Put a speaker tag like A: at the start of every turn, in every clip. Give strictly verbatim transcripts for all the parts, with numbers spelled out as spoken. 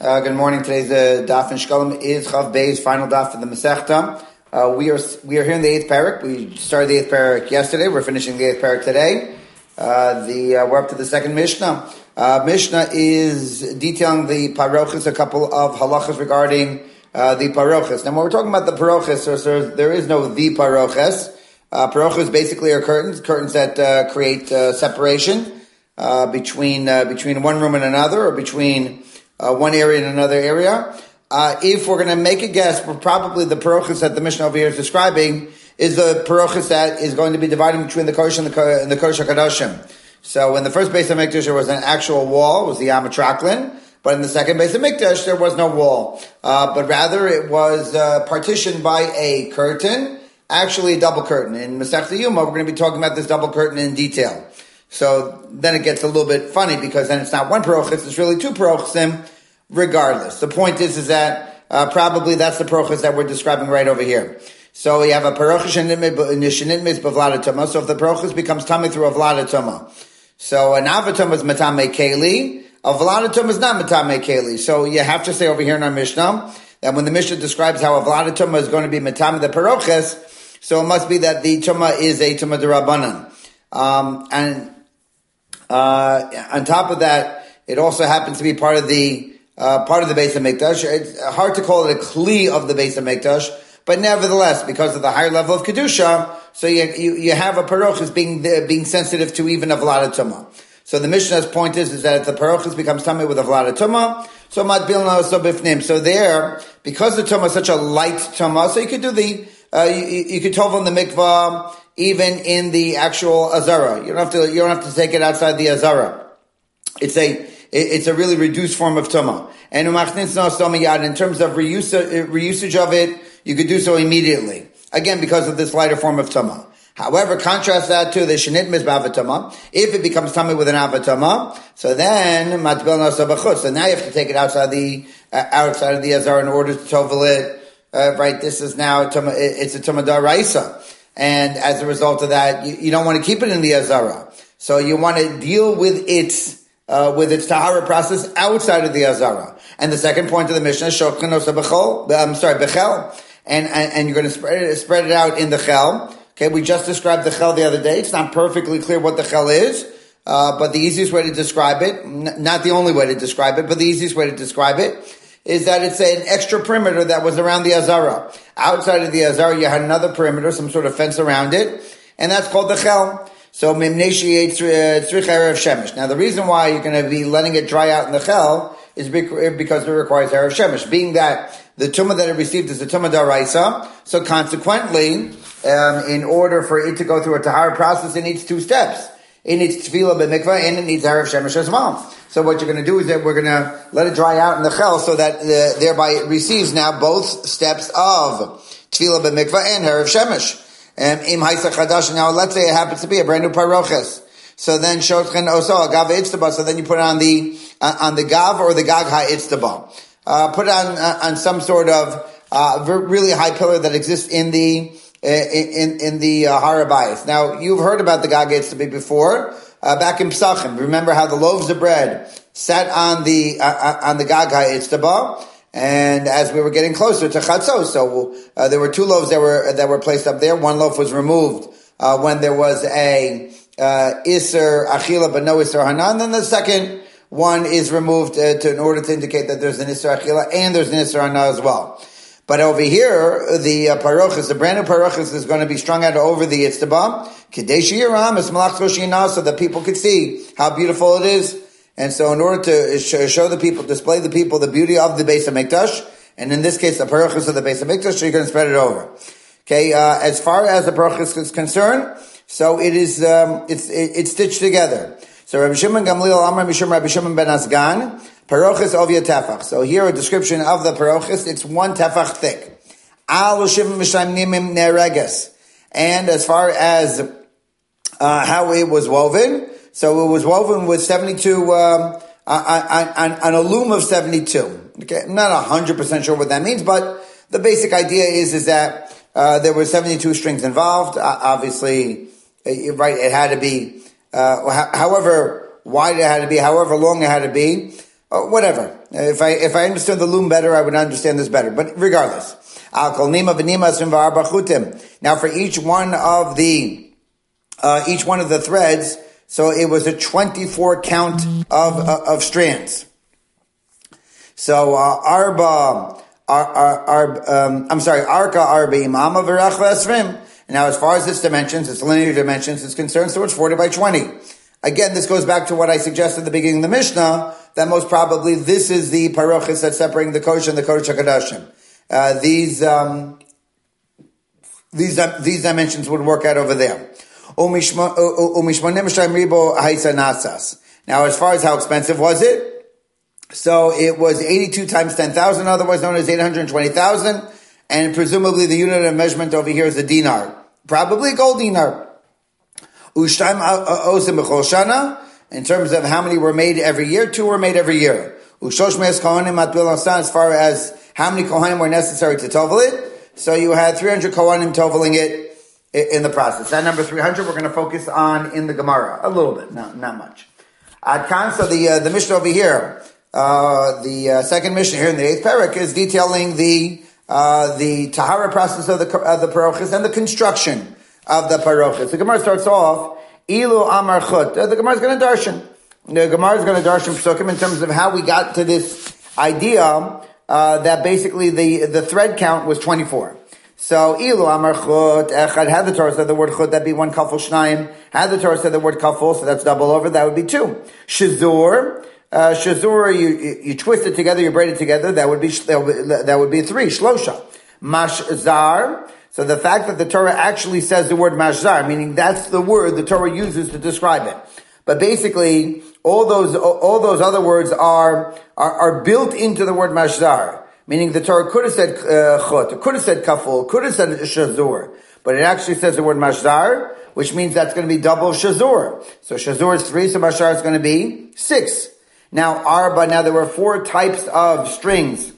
A: Uh, good morning. Today's uh, daf in Shkolim is Chav Bey's final daf of the Masechta. Uh, we are we are here in the eighth parak. We started the eighth parak yesterday. We're finishing the eighth parak today. Uh, the uh, we're up to the second Mishnah. Uh, Mishnah is detailing the parochas, a couple of halachas regarding uh, the parochas. Now, when we're talking about the parochas, so, so there is no the parochas. Uh, parochas basically are curtains, curtains that uh, create uh, separation uh, between uh, between one room and another, or between Uh, one area and another area. Uh, if we're going to make a guess, probably the parochas that the Mishnah over here is describing is the parochas that is going to be dividing between the Kodesh and the, and the Kodesh HaKadoshim. So in the first base of Mikdash, there was an actual wall, it was the Amatraklin, but in the second base of Mikdash, there was no wall. Uh, but rather it was uh, partitioned by a curtain, actually a double curtain. In Masechta Yuma, we're going to be talking about this double curtain in detail. So then it gets a little bit funny because then it's not one parochas, it's really two parochasim regardless. The point is, is that uh, probably that's the parochas that we're describing right over here. So we have a parochas shenitmis b'vladatuma. So if the parochas becomes tummy through a vladatuma. So an avatum is matame keli, a vladatum is not matame keli. So you have to say over here in our Mishnah that when the Mishnah describes how a vladatuma is going to be matame the parochas, so it must be that the tuma is a tuma d'Rabbanan. Um, and Uh, on top of that, it also happens to be part of the, uh, part of the Beis HaMikdash. It's hard to call it a kli of the Beis HaMikdash, but nevertheless, because of the higher level of Kedusha, so you, you, you have a parochas being, being sensitive to even a vladatuma. So the Mishnah's point is, is that if the parochas becomes tummy with a vladatuma, so matbilna so bifnim. So there, because the tumah is such a light tumah, so you could do the, uh, you, you could tov on the mikvah, even in the actual azara. You don't have to, you don't have to take it outside the azara. It's a, it's a really reduced form of tumah. And in terms of reuse, reusage of it, you could do so immediately. Again, because of this lighter form of tumah. However, contrast that to the shenit mizbavatama. If it becomes tummy with an avatama, so then matbel nasabachut. So now you have to take it outside the uh, outside of the azar in order to tovel it. Uh, right, this is now tuma, it's a tumah daraisa, and as a result of that, you, you don't want to keep it in the azara. So you want to deal with its uh, with its tahara process outside of the azara. And the second point of the Mishnah, shokhan osabachol. I'm sorry, bechel, and, and and you're going to spread it spread it out in the chel. Okay, we just described the chel the other day. It's not perfectly clear what the chel is, uh, but the easiest way to describe it, n- not the only way to describe it, but the easiest way to describe it, is that it's an extra perimeter that was around the azara. Outside of the azara, you had another perimeter, some sort of fence around it, and that's called the chel. So, mimneshi tzrich erev shemesh. Now, the reason why you're going to be letting it dry out in the chel is because it requires erev shemesh, being that the tumah that it received is the tumah daraisa, so consequently, Um, in order for it to go through a tahara process, it needs two steps. It needs tefillah b'mikvah and it needs erev shemesh as well. So what you're going to do is that we're going to let it dry out in the chel so that uh, thereby it receives now both steps of tefillah b'mikvah and erev shemesh. Um, im haisa chadash. Now let's say it happens to be a brand new paroches. So then shotchen oso agav haitztaba. So then you put it on the uh, on the gav or the gag haitztaba. Uh, put it on uh, on some sort of uh, really high pillar that exists in the in in the uh, Harabayis. Now, you've heard about the Gag Haitztaba before, uh, back in Pesachim. Remember how the loaves of bread sat on the uh, on the Gag Haitztaba, and as we were getting closer to Chatzos, so uh, there were two loaves that were that were placed up there. One loaf was removed uh, when there was a uh, Isser Achila but no Isser Hanan. Then the second one is removed uh, to in order to indicate that there's an Isser Achila and there's an Isser Hanan as well. But over here, the uh, parochas, the brand new parochas is going to be strung out over the Yitztaba, Kadesh Yiram, es malach Toshina, so that people could see how beautiful it is. And so in order to show the people, display the people the beauty of the Beis HaMikdash, and in this case, the parochas of the Beis HaMikdash, so you're going to spread it over. Okay, uh, as far as the parochas is concerned, so it is, um, it's, it, it's stitched together. So Rabbi Shimon Gamliel Amar Mishum Rabbi Shimon ben Asgan, parochas ovia tefach. So here a description of the parochas, it's one tefach thick. Al shivim mishayim nimim nereges. And as far as uh, how it was woven, so it was woven with seventy-two, um, on, on, on a loom of seventy-two. Okay, I'm not one hundred percent sure what that means, but the basic idea is, is that uh, there were seventy-two strings involved. Uh, obviously, right, it had to be Uh, however wide it had to be, however long it had to be, uh, whatever. If I if I understood the loom better, I would understand this better. But regardless, now for each one of the uh, each one of the threads, so it was a twenty-four count of uh, of strands. So uh, arba, ar, ar, ar, um, I'm sorry, arka arba imama v'rachva esrim. Now, as far as its dimensions, its linear dimensions is concerned, so it's forty by twenty. Again, this goes back to what I suggested at the beginning of the Mishnah, that most probably this is the parochis that's separating the Kodesh and the Kodesh HaKadoshim. Uh, these, um, these, uh, these dimensions would work out over there. Now, as far as how expensive was it? So it was eighty-two times ten thousand, otherwise known as eight hundred twenty thousand, and presumably the unit of measurement over here is a dinar. Probably gold dinar. Ushtaim osim b'chol shana, in terms of how many were made every year, two were made every year. Ushosh me'es kohanim matbil asan, as far as how many kohanim were necessary to tovel it. So you had three hundred kohanim toveling it in the process. That number three hundred we're going to focus on in the Gemara. A little bit, not, not much. Ad kan, so the, uh, the Mishnah over here, uh, the uh, second Mishnah here in the eighth parak is detailing the Uh, the tahara process of the of the parochis and the construction of the parochis. The Gemara starts off, Ilu Amar Chut. The Gemara is going to darshan. The Gemara is going to darshan psukim in terms of how we got to this idea uh, that basically the the thread count was twenty-four. So Ilu Amar Chut Echad, had the Torah said the word Chut, that'd be one kafel shnayim. Had the Torah said the word kafel, so that's double over, that would be two. Shazur. Uh, shazur, you, you, you twist it together, you braid it together, that would be, that would, that would be three, shlosha. Mashzar, so the fact that the Torah actually says the word mashzar, meaning that's the word the Torah uses to describe it. But basically, all those, all those other words are, are, are built into the word mashzar. Meaning the Torah could have said, uh, chut, could have said kaful, could have said shazur. But it actually says the word mashzar, which means that's going to be double shazur. So shazur is three, so mashzar is going to be six. Now, arba, now there were four types of strings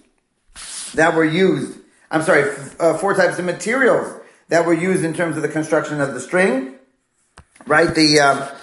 A: that were used. I'm sorry, uh, four types of materials that were used in terms of the construction of the string. Right? The,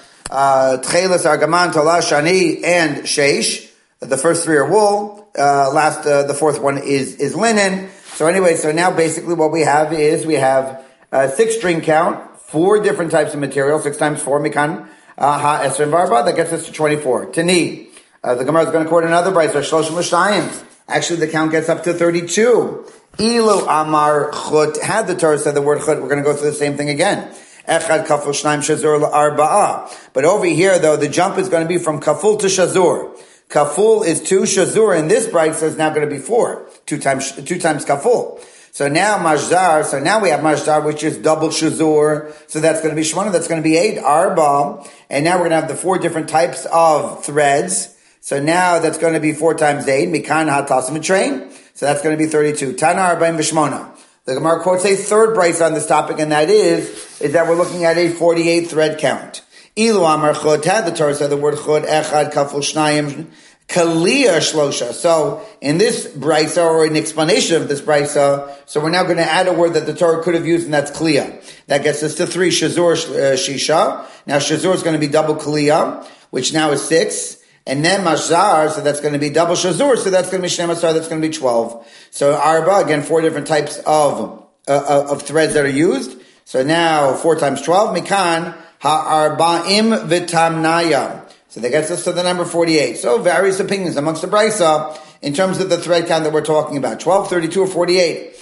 A: uh, tchelis, argaman, tola, shani, and sheish. The first three are wool. Uh, last, uh, the fourth one is, is linen. So anyway, so now basically what we have is we have, uh, six string count, four different types of material, six times four, mikan, uh, ha, esrim, varba, that gets us to twenty-four. Tani. Uh, the Gemara is going to quote another brayso, shloshim l'shtayim. Actually, the count gets up to thirty-two. Ilu amar chut. Had the Torah said the word chut, we're going to go through the same thing again. Echad kaful shnayim shazur l'arba'ah. But over here, though, the jump is going to be from kaful to shazur. Kaful is two, shazur in this brayso is now going to be four. Two times, two times kaful. So now mashzar, so now we have mashzar, which is double shazur. So that's going to be shmona, that's going to be eight, arba. And now we're going to have the four different types of threads. So now that's going to be four times eight. Mikan hatasim train. So that's going to be thirty-two. Tana arba'im v'shmona. The Gemara quotes a third brayso on this topic, and that is, is that we're looking at a forty-eight thread count. Ilu amar chud, had the Torah said the word chud, echad kaful shnayim, kaliya shlosha. So in this brayso, or in explanation of this brayso, so we're now going to add a word that the Torah could have used, and that's kliya. That gets us to three, shazur uh, shisha. Now shazur is going to be double kliya, which now is six. And then mashzar, so that's going to be double shazur, so that's going to be shnemasar, that's going to be twelve. So arba, again, four different types of uh, of threads that are used. So now four times twelve, mikan ha'arba'im v'tamnaya. So that gets us to the number forty-eight. So various opinions amongst the brayso in terms of the thread count that we're talking about: twelve, thirty-two, or forty-eight.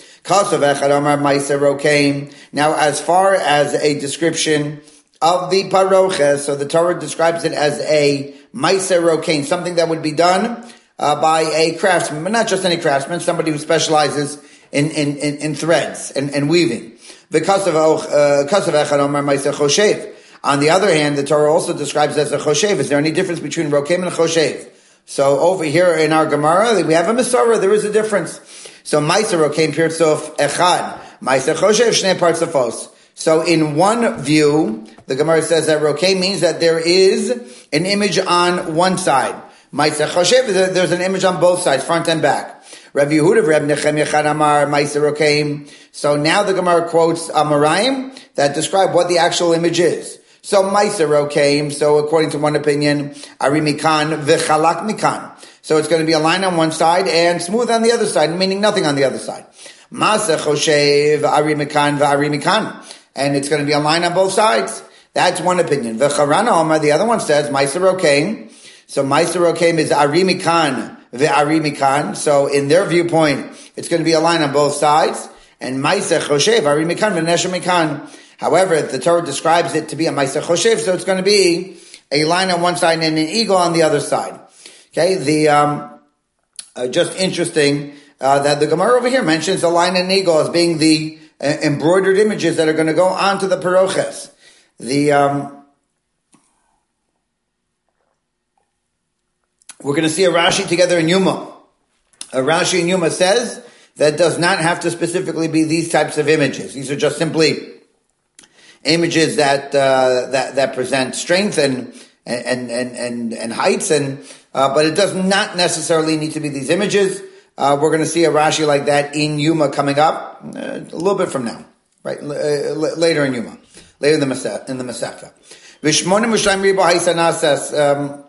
A: Now, as far as a description of the paroches, so the Torah describes it as a ma'aser rokain, something that would be done uh, by a craftsman, but not just any craftsman, somebody who specializes in in, in, in threads and, and weaving. Because of echad omer ma'aser choshev. On the other hand, the Torah also describes it as a choshev. Is there any difference between rokaim and choshev? So over here in our Gemara, we have a Masorah. There is a difference. So ma'aser rokaim pirtzof echad, ma'aser choshev shnei partzofos. So in one view, the Gemara says that rokeh means that there is an image on one side. Ma'aser choshev, there's an image on both sides, front and back. Rabbi Yehuda, Rabbi Nechemia Chad Amar, Ma'aser rokeh. So now the Gemara quotes Amoraim that describe what the actual image is. So ma'aser rokeh, so according to one opinion, ari mikan v'chalak mikan. So it's going to be a line on one side and smooth on the other side, meaning nothing on the other side. Maseh choshev ari mikan v'ari mikan. And it's going to be a line on both sides. That's one opinion. V'charana Omar, the other one says, Meiser Rokeim. So Meiser Rokeim is ari mikan v'ari mikan. So in their viewpoint, it's going to be a line on both sides. And Meiser choshev ari mikan v'nesher mikan. However, the Torah describes it to be a Meiser choshev, so it's going to be a line on one side and an eagle on the other side. Okay, the um, uh, just interesting uh, that the Gemara over here mentions the lion and an eagle as being the uh, embroidered images that are going to go onto the paroches. The um, we're going to see a Rashi together in Yuma. A Rashi in Yuma says that does not have to specifically be these types of images. These are just simply images that uh, that that present strength and and and and, and heights and. Uh, but it does not necessarily need to be these images. Uh, we're going to see a Rashi like that in Yuma coming up uh, a little bit from now, right? L- uh, later in Yuma, later in the Masechta. In the Masechta, um,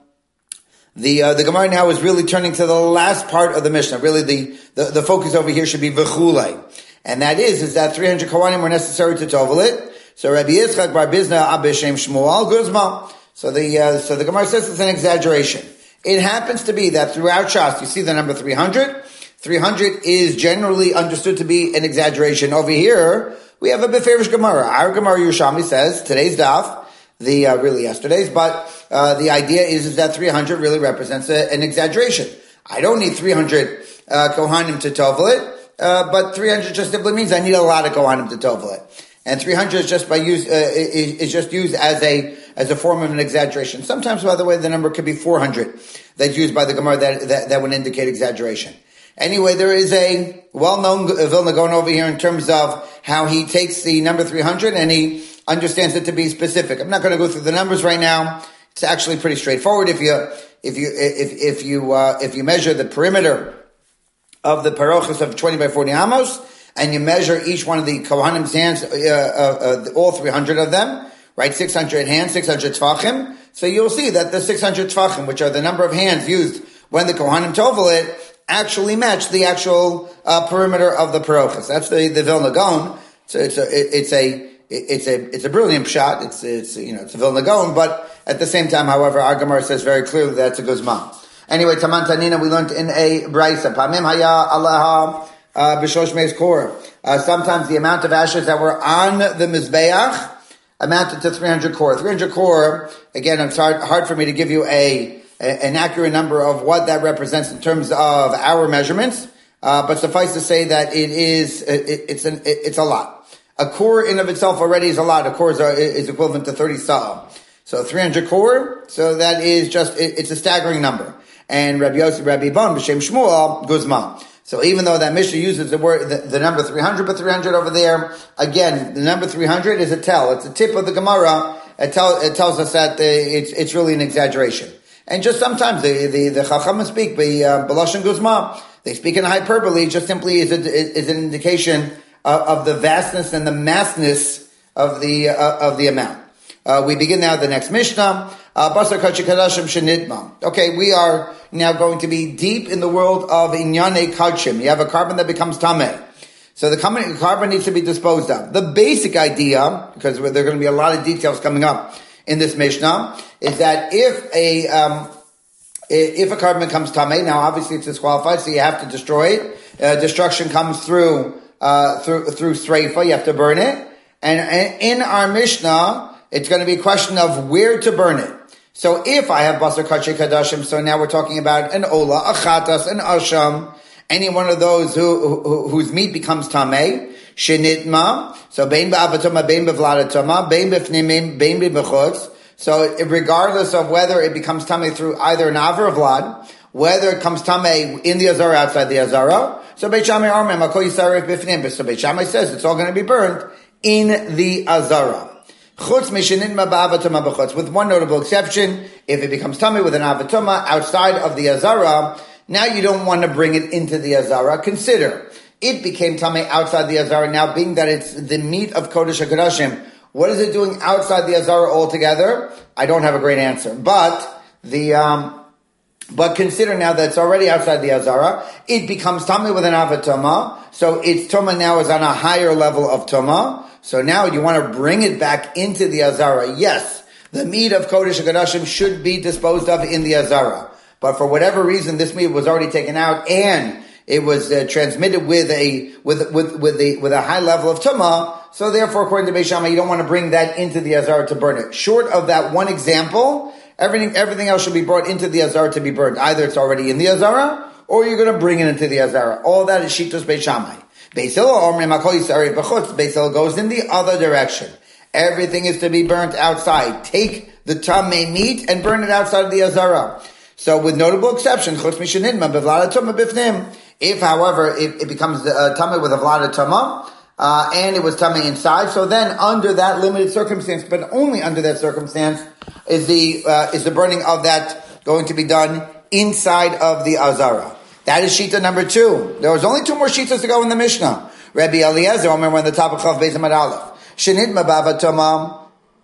A: the uh, the Gemara now is really turning to the last part of the Mishnah. Really, the the, the focus over here should be v'chulei, and that is is that three hundred kohanim were necessary to tovel it. So Rabbi Yitzchak bar Bizna Abishem Shmuel Guzma. So the uh, so the Gemara says it's an exaggeration. It happens to be that throughout Shas, you see the number three hundred. three hundred is generally understood to be an exaggeration. Over here, we have a Beferish Gemara. Our Gemara Yerushalmi says, today's daf, the, uh, really yesterday's, but, uh, the idea is, is that three hundred really represents a, an exaggeration. I don't need three hundred, uh, Kohanim to tovel it, uh, but three hundred just simply means I need a lot of Kohanim to tovel it. And three hundred is just by use, uh, is, is just used as a, as a form of an exaggeration. Sometimes, by the way, the number could be four hundred that's used by the Gemara that, that, that would indicate exaggeration. Anyway, there is a well-known Vilna Gaon over here in terms of how he takes the number three hundred and he understands it to be specific. I'm not going to go through the numbers right now. It's actually pretty straightforward. If you, if you, if, if you, uh, if you measure the perimeter of the parochas of twenty by forty amos, and you measure each one of the Kohanim's hands, uh, uh, uh, all three hundred of them, right, six hundred hands, six hundred tfachim. So you'll see that the six hundred tfachim, which are the number of hands used when the Kohanim tovel it, actually match the actual uh, perimeter of the parochas. That's the, the Vilna Gaon. So it's a, it's a, it's a, it's a brilliant shot. It's, it's, you know, it's a Vilna Gaon, but at the same time, however, our Gemara says very clearly that it's a guzman. Anyway, Taman Tanina, we learned in a Braisa, Pamim Haya Allah B'shosh Meis Korah. Sometimes the amount of ashes that were on the Mizbeach amounted to three hundred core. three hundred core, again, it's hard, hard for me to give you a, a an accurate number of what that represents in terms of our measurements, uh, but suffice to say that it is, it, it's an, it, it's a lot. A core in of itself already is a lot. A core is, a, is equivalent to thirty sa'ah. So three hundred core, so that is just, it, it's a staggering number. And Rabbi Yossi, Rabbi Bon, B'Shem Shmuel, Guzma. So even though that Mishnah uses the word, the, the number three hundred, but three hundred over there, again, the number three hundred is a tell. It's a tip of the Gemara. It, tell, it tells us that uh, it's, it's really an exaggeration. And just sometimes the, the, the Chacham speak, B'Lashon Guzma, they speak in hyperbole, just simply is, a, is an indication of, of the vastness and the massness of the, uh, of the amount. Uh, we begin now the next Mishnah. Basar Kachi Kadashim Shenitma. Okay, we are now going to be deep in the world of Inyane Kachim. You have a carbon that becomes Tameh. So the carbon needs to be disposed of. The basic idea, because there are going to be a lot of details coming up in this Mishnah, is that if a, um, if a carbon becomes Tameh, now obviously it's disqualified, so you have to destroy it. Uh, destruction comes through, uh, through, through Sreifa, you have to burn it. And, and in our Mishnah, it's going to be a question of where to burn it. So if I have Basar Kachi Kadashim, so now we're talking about an Ola, a Chatas, an Asham, any one of those who, who whose meat becomes Tameh, Shenitma, so Bein Ba'avatoma, Bein B'vladatoma, Bein B'fnimim, Bein B'chutz. So regardless of whether it becomes Tameh through either an Avar or Vlad, whether it comes Tameh in the Azara, outside the Azara, so Beit Shammai Armem, Akol Yisarek B'fnim, so Beit Shammai says it's all going to be burned in the Azara. With one notable exception, if it becomes tummy with an avatoma outside of the azara, now you don't want to bring it into the azara. Consider, it became tummy outside the azara, now being that it's the meat of Kodesh HaKodashim, what is it doing outside the azara altogether? I don't have a great answer. But the, um, But consider now that it's already outside the Azara, it becomes Tameh with an Avatoma, so its Toma now is on a higher level of Toma, so now you want to bring it back into the Azara. Yes, the meat of Kodesh HaKodashim should be disposed of in the Azara, but for whatever reason this meat was already taken out and it was uh, transmitted with a with with with a with a high level of Tuma, so therefore according to Beis Shammai you don't want to bring that into the Azara to burn it. Short of that one example, Everything, everything else should be brought into the Azara to be burned. Either it's already in the Azara, or you're going to bring it into the Azara. All that is Shitos Beis Shammai. Beis Hillel goes in the other direction. Everything is to be burnt outside. Take the Tameh meat and burn it outside of the Azara. So with notable exception, if, however, it, it becomes uh, Tameh with a Vlada Tama, Uh, and it was tummy inside. So then, under that limited circumstance, but only under that circumstance, is the uh, is the burning of that going to be done inside of the Azara. That is Shita number two. There was only two more Shitas to go in the Mishnah. Rabbi Eliezer, I remember on the top of Chav Beis Amud Aleph. Shenit mabava toma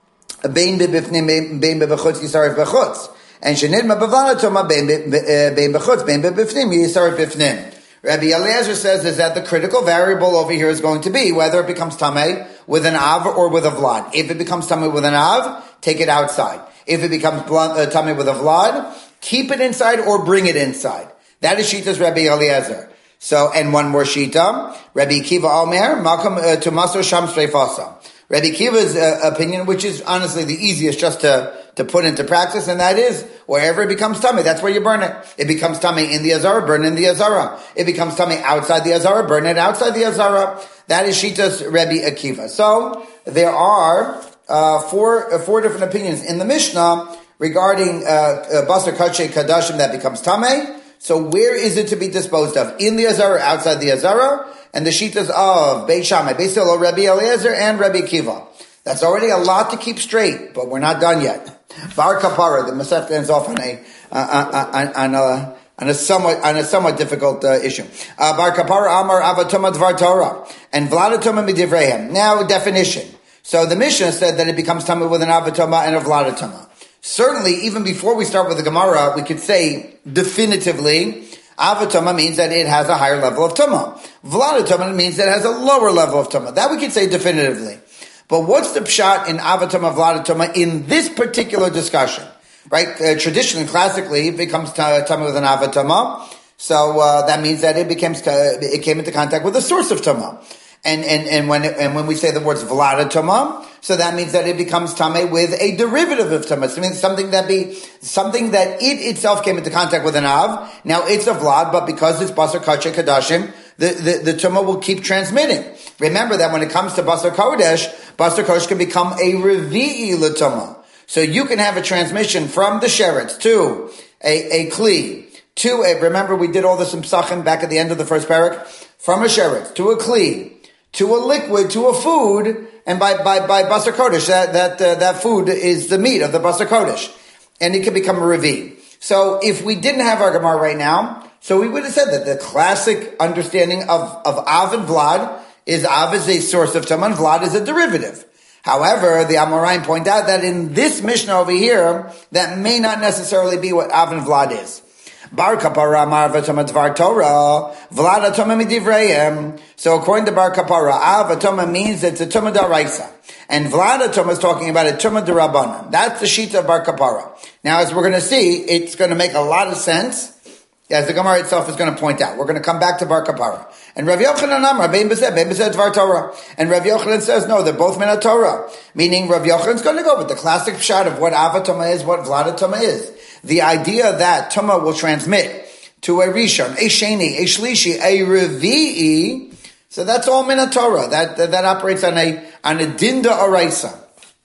A: bein bebifnim bein bebechutz yisarif bechutz, and shenit mabava toma bein bechutz bein bebifnim yisarif bifnim. Rabbi Eliezer says is that the critical variable over here is going to be whether it becomes tameh with an av or with a vlad. If it becomes tameh with an av, take it outside. If it becomes uh, tameh with a vlad, keep it inside or bring it inside. That is Shita's Rabbi Eliezer. So, and one more Shita, Rabbi Kiva Omer, Malcolm to Maso Sham Streifasa. Rabbi Kiva's uh, opinion, which is honestly the easiest just to, to put into practice, and that is, wherever it becomes tummy, that's where you burn it. It becomes tummy in the Azara, burn in the Azara. It becomes tummy outside the Azara, burn it outside the Azara. That is Shita's Rabbi Akiva. So, there are, uh, four, uh, four different opinions in the Mishnah regarding, uh, uh Basar Kache Kadashim that becomes tummy. So where is it to be disposed of? In the Azara, outside the Azara? And the Shitas of Beis Shammai, Beis Hillel, Rabbi Eliezer, and Rabbi Akiva. That's already a lot to keep straight, but we're not done yet. Bar Kapara, the Masechta ends off on a, uh, on, on a, on a somewhat, on a somewhat difficult uh, issue. Uh, Bar Kapara Amar Avatoma Dvar Torah, and Vladatoma Midivrehem. Now, definition. So the Mishnah said that it becomes Tama with an Avatoma and a Vladatoma. Certainly, even before we start with the Gemara, we could say definitively, Avatoma means that it has a higher level of Tuma. Vladatoma means that it has a lower level of Tuma. That we could say definitively. But what's the pshat in Avatoma, Vladatoma in this particular discussion? Right? Uh, traditionally, classically, it becomes Tuma with an Avatoma. So uh, that means that it becomes it came into contact with a source of Tuma. And, and, and when, it, and when we say the words Vlada Tama, so that means that it becomes Tameh with a derivative of Tama. So it means something that be, something that it itself came into contact with an Av. Now it's a Vlad, but because it's Basar Kache Kadashim, the, the, the Tama will keep transmitting. Remember that when it comes to Basar Kodesh, Basar Kodesh can become a Revi'i L'Tama. So you can have a transmission from the Sheretz to a, a Kli, to a, remember we did all this in Psachim back at the end of the first parak, from a Sheretz to a Kli, to a liquid, to a food, and by, by, by Basar Kodesh, that, that, uh, that food is the meat of the Basar Kodesh. And it can become a Revi. So if we didn't have our Gemara right now, so we would have said that the classic understanding of, of Av and Vlad is Av is a source of Tama and Vlad is a derivative. However, the Amoraim point out that in this Mishnah over here, that may not necessarily be what Av and Vlad is. Bar Kapara Marvatoma Dvar Torah, Vlada Toma Midivreim. So according to Bar Kapara, Avatoma means it's a Toma Daraisa. And Vlada Toma is talking about a Toma Darabanan. That's the sheet of Bar Kapara. Now, as we're going to see, it's going to make a lot of sense, as the Gemara itself is going to point out. We're going to come back to Bar Kapara. And Rav Yochanan Amar, Bein Bezeh, Bein Bezeh Dvar Torah. And Rav Yochanan says, no, they're both Min Torah. Meaning Rav Yochanan's going to go with the classic pshat of what Avatoma is, what Vlada Toma is. The idea that Tuma will transmit to a Rishon, a Sheni, a Shlishi, a Revi'i, so that's all Min Torah. That, that, that operates on a, on a Dinda Araisa.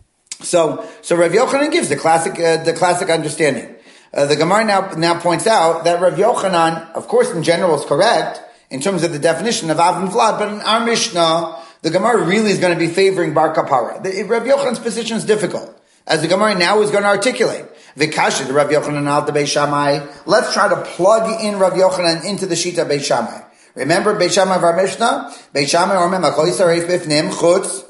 A: So, so Rav Yochanan gives the classic, uh, the classic understanding. Uh, the Gemara now, now points out that Rav Yochanan, of course in general is correct, in terms of the definition of Av and Vlad, but in our Mishnah, the Gemara really is going to be favoring Bar Kapara. The, Rav Yochanan's position is difficult, as the Gemara now is going to articulate. V'kasha the Rav Yochanan al the Beis Shammai. Let's try to plug in Rav Yochanan into the Shita Beis Shammai. Remember Beis Shammai of our Mishnah? Beis Shammai or Mem Akol Yisarei Bifnim Chutz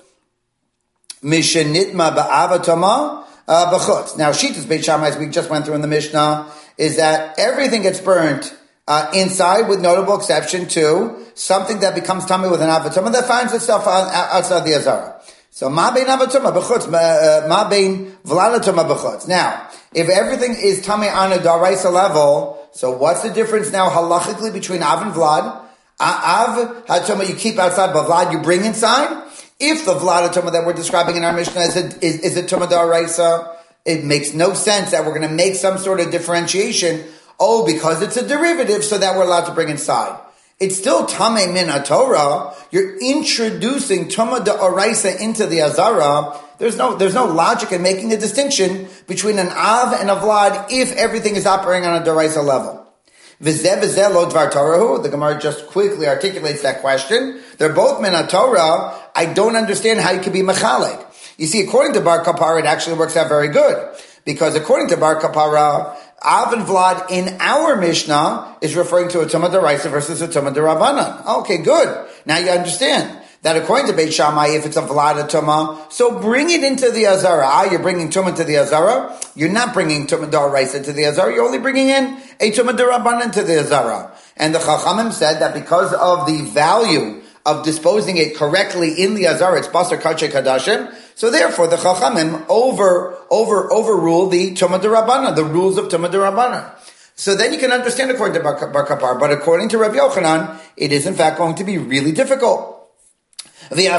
A: Mishenitma Ba'avatoma B'chutz. Now Shita's Beis Shammai, as we just went through in the Mishnah, is that everything gets burnt uh, inside, with notable exception to something that becomes tummy with an avatuma that finds itself outside the azara. So ma bein avatuma b'chutz, ma bein v'lalatuma b'chutz. Now, if everything is tummy on a daraisa level, so what's the difference now halachically between av and vlad? Av hatuma you keep outside, but vlad you bring inside. If the vlad hatuma that we're describing in our Mishnah is a, is, is a tuma daraisa, it makes no sense that we're going to make some sort of differentiation. Oh, because it's a derivative, so that we're allowed to bring inside. It's still tamei min haTorah. You're introducing tuma da'oraisa into the azara. There's no, there's no logic in making a distinction between an av and a vlad if everything is operating on a da'oraisa level. V'zeh v'zeh lo dvar Torahu. The Gemara just quickly articulates that question. They're both min haTorah. I don't understand how you could be mechalek. You see, according to Bar Kapara, it actually works out very good. Because according to Bar Kapara, Av and Vlad in our Mishnah is referring to a Tumah D'Oraisa versus a Tumah D'Rabbanan. Okay, good. Now you understand that according to Beit Shammai, if it's a Vlad a Tumah, so bring it into the Azara. Ah, you're bringing Tumah to the Azara. You're not bringing Tumah D'Oraisa to the Azara. You're only bringing in a Tumah D'Rabbanan to the Azara. And the Chachamim said that because of the value of disposing it correctly in the Azara, it's Basar Kache Kadashim. So therefore, the Chachamim over, over, overrule the Tumah D'Rabbanan, the rules of Tumah D'Rabbanan. So then you can understand according to Bar Kapar, but according to Rabbi Yochanan, it is in fact going to be really difficult. And the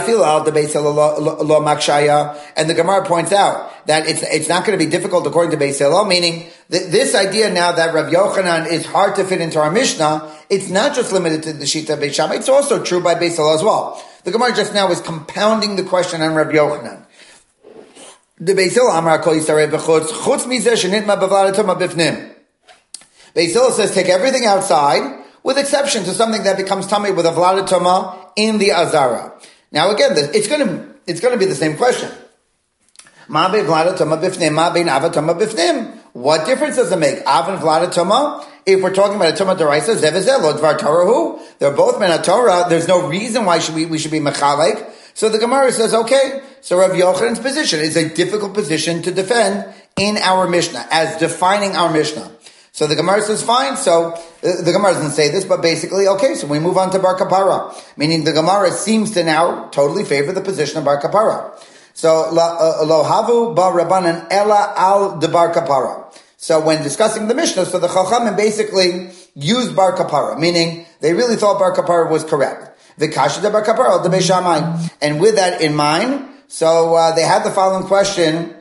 A: Gemara points out that it's it's not going to be difficult according to Beis Hillel, meaning th- this idea now that Rabbi Yochanan is hard to fit into our Mishnah, it's not just limited to the Shita of Beit Shammai, it's also true by Beis Hillel as well. The Gemara just now is compounding the question on Rabbi Yochanan. The Beis Hillel Amar Kol Yisarei B'chutz Chutz Mizeh Shenitma B'Vlad Tumah B'Fnim. Beis Hillel says take everything outside, with exception to something that becomes tummy with a Vlad Tumah in the Azara. Now again, it's going to it's going to be the same question. Ma bein Vlad Tumah B'Fnim, ma bein Av Tumah B'Fnim. What difference does it make? Av and Vlad Tumah? If we're talking about a Tumah D'Oraisa, Zev v'zeh lo dvar Torahu. They're both men of Torah. There's no reason why should we we should be mechalek. So the Gemara says, okay, so Rav Yochanan's position is a difficult position to defend in our Mishnah, as defining our Mishnah. So the Gemara says, fine, so uh, the Gemara doesn't say this, but basically, okay, so we move on to Bar Kapara, meaning the Gemara seems to now totally favor the position of Bar Kapara. So, lo havu bar Rabbanan ela al de Bar Kapara. So when discussing the Mishnah, so the Chachamim basically used Bar Kapara, meaning they really thought Bar Kapara was correct. V'kasha de Bar Kapara, de Beit Shammai. And with that in mind, so uh, they had the following question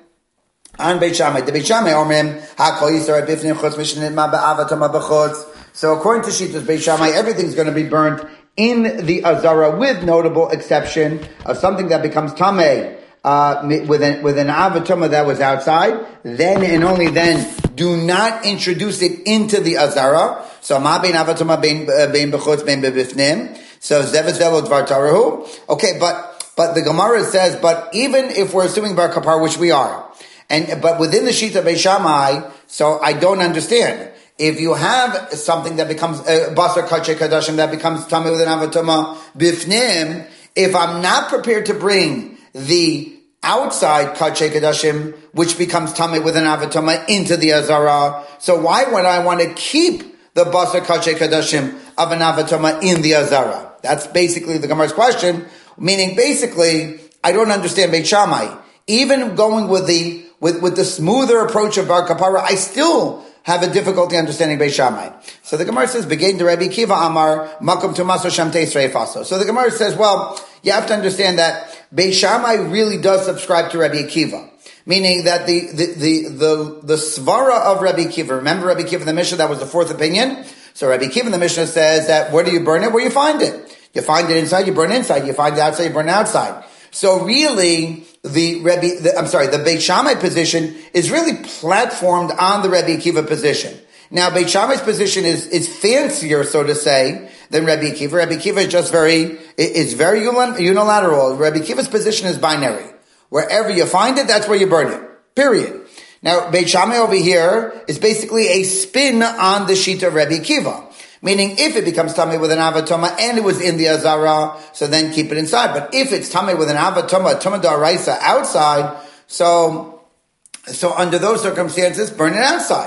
A: on Beit Shammai. The Beit Shammai omrim hakol yisrael b'fnim chutz mishnit ma ba'ava tama b'chutz. So according to Shittas Beit Shammai, everything's going to be burnt in the Azara, with notable exception of something that becomes tameh uh, with an with an avatuma that was outside. Then and only then do not introduce it into the Azara. So ma bein avatuma bein bein b'chutz bein b'fnim. So zev v'zeh dvar Torahu. Okay, but but the Gemara says, but even if we're assuming Bar Kapar, which we are. And, but within the sheet of Beit Shammai, so I don't understand. If you have something that becomes, uh, Basar Kache Kadashim, that becomes Tameh with an Avatuma Bifnim, if I'm not prepared to bring the outside Kache Kadashim, which becomes Tameh with an Avatuma, into the Azara, so why would I want to keep the Basar Kache Kadashim of an Avatuma in the Azara? That's basically the Gemara's question, meaning basically, I don't understand Beit Shammai. Even going with the With, with the smoother approach of Bar Kapara, I still have a difficulty understanding Beit Shammai. So the Gemara says, Begein de Rabbi Kiva Amar, Makom Tumaso Shamtei Sreifaso. So the Gemara says, well, you have to understand that Beit Shammai really does subscribe to Rabbi Akiva. Meaning that the, the, the, the, the svara of Rabbi Akiva, remember Rabbi Akiva in the Mishnah, that was the fourth opinion? So Rabbi Akiva in the Mishnah says that where do you burn it? Where you find it. You find it inside, you burn inside. You find it outside, you burn outside. So really, the Rebbe, the, I'm sorry, the Beit Shammai position is really platformed on the Rebbe Akiva position. Now, Beit Shammai's position is, is fancier, so to say, than Rebbe Akiva. Rebbe Akiva is just very, it's very unilateral. Rebbe Akiva's position is binary. Wherever you find it, that's where you burn it. Period. Now, Beit Shammai over here is basically a spin on the sheet of Rebbe Akiva. Meaning, if it becomes tameh with an avatoma and it was in the azara, so then keep it inside. But if it's tameh with an avatoma, tumah d'oraisa outside, so so under those circumstances, burn it outside.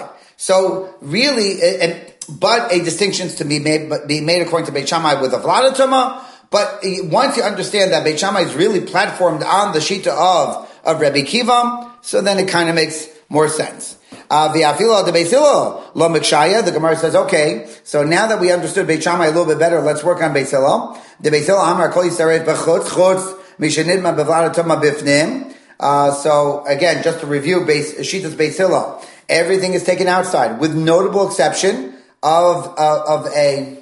A: So really, and, but a distinction is to be made, be made according to Beit Shammai with a Vlada Tuma. But once you understand that Beit Shammai is really platformed on the Shita of, of Rebbe Kiva, so then it kind of makes more sense. Uh, the Afila, the Beis Hillel, Lo Mikshaya, the Gemara says, okay, so now that we understood Beit Shammai a little bit better, let's work on Beis Hillel. The Beis Hillel, Amar Kol Yisrael B'chutz, Chutz, Mishenidma B'Vlada Tuma B'fnim. Uh, so again, just to review Beis, Shita's Beis Hillel, everything is taken outside, with notable exception of, uh, of a,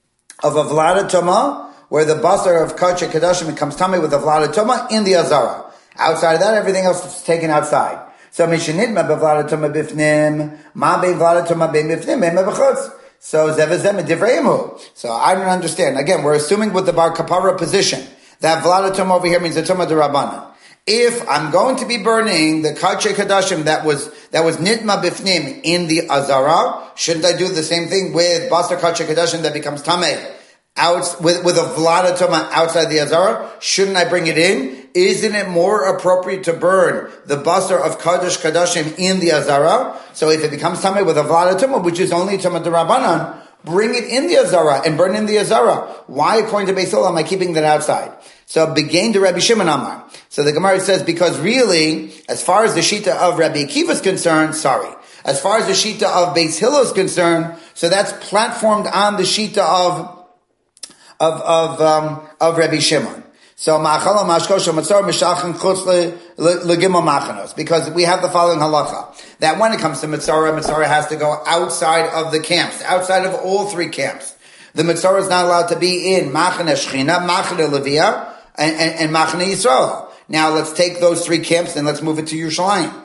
A: of a Vlada Tuma, where the basar of Kacheh Kadashim becomes tummy with a Vlada Tuma in the Azara. Outside of that, everything else is taken outside. So Mishnidma bevlada tuma bifnim, ma be vlada tuma be bifnim, be bechutz. So zevezem divreimu. So I don't understand. Again, we're assuming with the bar kapara position that vlada tuma over here means the tuma derabanan. If I'm going to be burning the kachei kadashim that was that was nitma bifnim in the azara, shouldn't I do the same thing with basar kachei kadashim that becomes tameh out with with a vlada tuma outside the azara? Shouldn't I bring it in? Isn't it more appropriate to burn the basar of Kadosh Kadashim in the Azara? So if it becomes tameh with a Vlada Tumah, which is only Tumah D'Rabbanan, bring it in the Azara and burn in the Azara. Why, according to Beis Hillel, am I keeping that outside? So began to Rabbi Shimon Amar. So the Gemara says, because really, as far as the Shita of Rabbi Akiva is concerned, sorry, as far as the Shita of Beis Hillel is concerned, so that's platformed on the Shita of, of, of, um, of Rabbi Shimon. So ma'achal mashkosh matzor mishachin chutz legimel machanos, because we have the following halacha that when it comes to mitzora, mitzora has to go outside of the camps, outside of all three camps. The mitzora is not allowed to be in machane shechina, machane levia, and, and, and machane Yisrael. Now let's take those three camps and let's move it to Yerushalayim.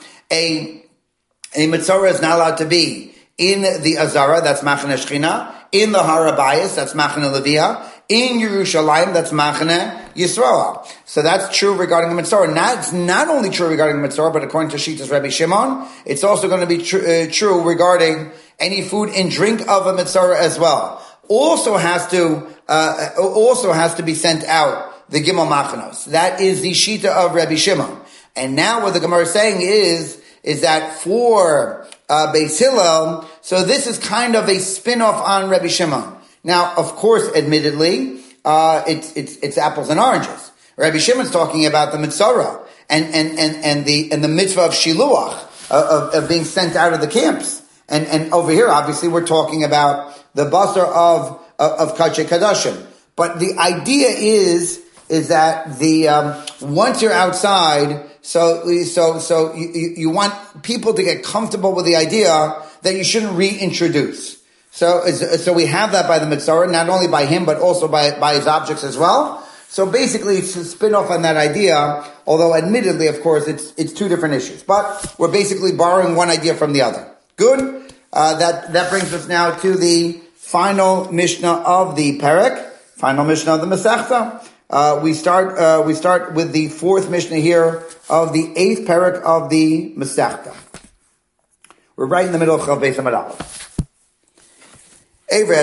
A: A a mitzora is not allowed to be in the Azara, that's machane shechina, in the Harabayas, that's machane levia, in Yerushalayim, that's Machane Yisrael. So that's true regarding the Mitzvah. Not, it's not only true regarding the Mitzvah, but according to Shita's Rabbi Shimon, it's also going to be tr- uh, true regarding any food and drink of a Mitzvah as well. Also has to, uh, also has to be sent out, the Gimel Machanos. That is the Shita of Rabbi Shimon. And now what the Gemara is saying is, is that for, uh, Beis Hillel, so this is kind of a spin-off on Rabbi Shimon. Now, of course, admittedly, uh, it's, it's, it's apples and oranges. Rabbi Shimon's talking about the mitzvah and, and, and, and the, and the mitzvah of shiluach, of, of being sent out of the camps. And, and over here, obviously, we're talking about the basar of, of, of Kachei Kadashim. But the idea is, is that the, um, once you're outside, so, so, so you, you want people to get comfortable with the idea that you shouldn't reintroduce. So, so we have that by the Mitzvah, not only by him, but also by, by his objects as well. So basically, it's a spin-off on that idea, although admittedly, of course, it's, it's two different issues. But we're basically borrowing one idea from the other. Good? Uh, that, that brings us now to the final Mishnah of the Perek, final Mishnah of the Masechta. Uh, we start, uh, we start with the fourth Mishnah here of the eighth Perek of the Masechta. We're right in the middle of Chav Beis Amud Aleph. Uh, we're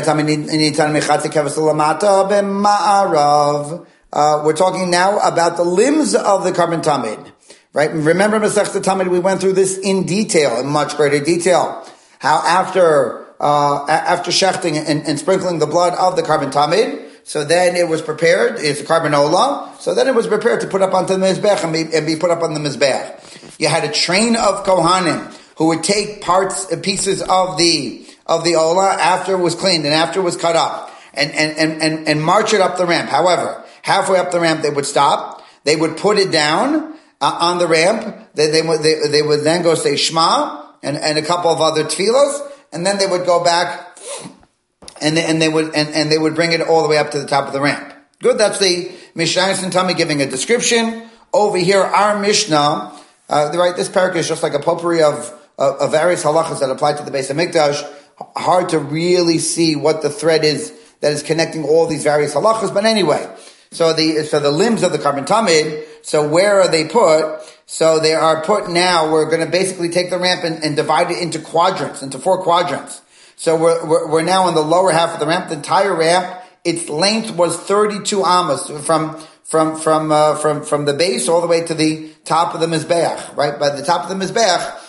A: talking now about the limbs of the carbon tamid, right? Remember Masechta Tamid, we went through this in detail, in much greater detail. How after, uh, after shechting and, and sprinkling the blood of the carbon tamid, so then it was prepared, it's a carbon ola, so then it was prepared to put up onto the mizbech and be, and be put up on the mizbech. You had a train of kohanim who would take parts, pieces of the of the ola after it was cleaned and after it was cut up and, and, and, and, and march it up the ramp. However, halfway up the ramp, they would stop. They would put it down uh, on the ramp. They, they would, they, they would then go say Shema and, and a couple of other tefillos, and then they would go back and they, and they would, and, and they would bring it all the way up to the top of the ramp. Good. That's the Mishnah and Tami giving a description. Over here, our Mishnah, uh, right, this parak is just like a potpourri of, of, of various halachas that apply to the Beis HaMikdash. Hard to really see what the thread is that is connecting all these various halachas, but anyway, so the so the limbs of the carbon tamid, so where are they put? So they are put now, we're going to basically take the ramp and, and divide it into quadrants, into four quadrants. So we're, we're, we're now in the lower half of the ramp. The entire ramp, its length was thirty-two amas from, from, from, uh, from, from the base all the way to the top of the mizbeach, right? By the top of the mizbeach,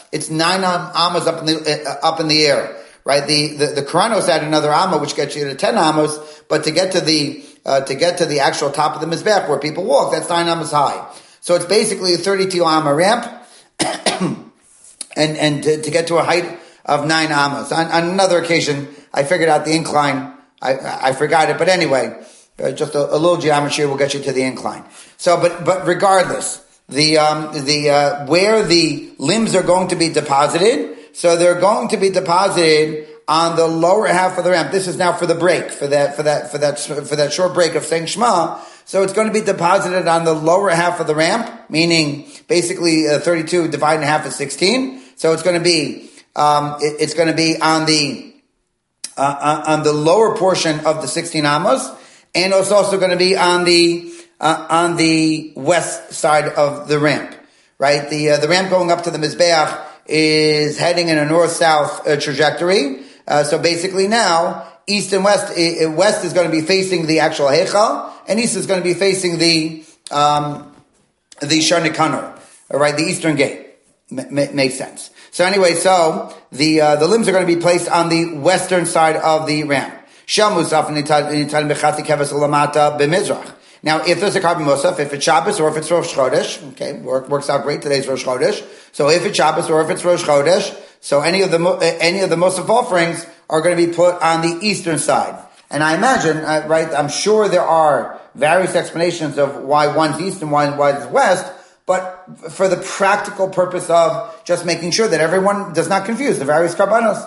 A: it's nine amos up in the uh, up in the air, right? The the, the Karanos add another amma, which gets you to ten amos, but to get to the uh, to get to the actual top of the mizbech where people walk, that's nine amos high. So it's basically a thirty-two amma ramp, and and to, to get to a height of nine amos. On, on another occasion, I figured out the incline. I I forgot it, but anyway, uh, just a, a little geometry will get you to the incline. So, but but regardless. The um the uh where the limbs are going to be deposited, so they're going to be deposited on the lower half of the ramp. This is now for the break, for that for that for that for that short break of saying Shema. So it's going to be deposited on the lower half of the ramp, meaning basically uh, thirty-two divided in half is sixteen. So it's going to be um it, it's going to be on the uh, on the lower portion of the sixteen amos, and it's also going to be on the Uh, on the west side of the ramp, right? The uh, the ramp going up to the Mizbeach is heading in a north-south uh, trajectory. Uh, so basically now, east and west, uh, west is going to be facing the actual Heichal, and east is going to be facing the um, the Shar Nikanor, right? The eastern gate. M- m- makes sense. So anyway, so the uh, the limbs are going to be placed on the western side of the ramp. Shel Musaf Nitan Bechati Keves Ulamata B'Mizrach. Now, if there's a carbon musaf, if it's Shabbos or if it's Rosh Chodesh, okay, work, works out great. Today's Rosh Chodesh. So if it's Shabbos or if it's Rosh Chodesh, so any of the any of the musaf offerings are going to be put on the eastern side. And I imagine, uh, right? I'm sure there are various explanations of why one's east and why one's west, but for the practical purpose of just making sure that everyone does not confuse the various karbanos.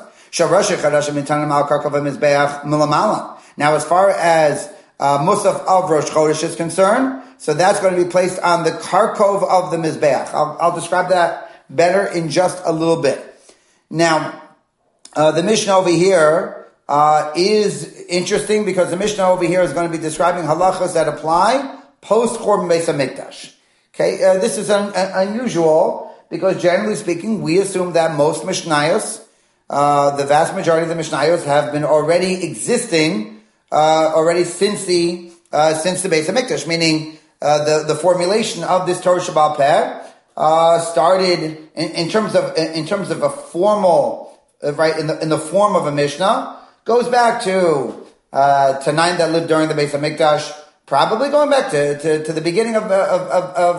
A: Now, as far as Uh, Musaf of Rosh Chodesh is concerned, so that's going to be placed on the Karkov of the Mizbeach. I'll, I'll describe that better in just a little bit. Now, uh, the Mishnah over here uh, is interesting because the Mishnah over here is going to be describing halachas that apply post Churban Beis HaMikdash. Okay, uh, this is un- un- unusual because generally speaking, we assume that most Mishnayos, uh, the vast majority of the Mishnayos have been already existing Uh, already since the uh, since the Beis HaMikdash, meaning uh, the the formulation of this Torah Sheba'al Peh uh, started in, in terms of in terms of a formal uh, right in the in the form of a Mishnah goes back to uh, Tanaim that lived during the Beis HaMikdash, probably going back to to, to the beginning of of of of,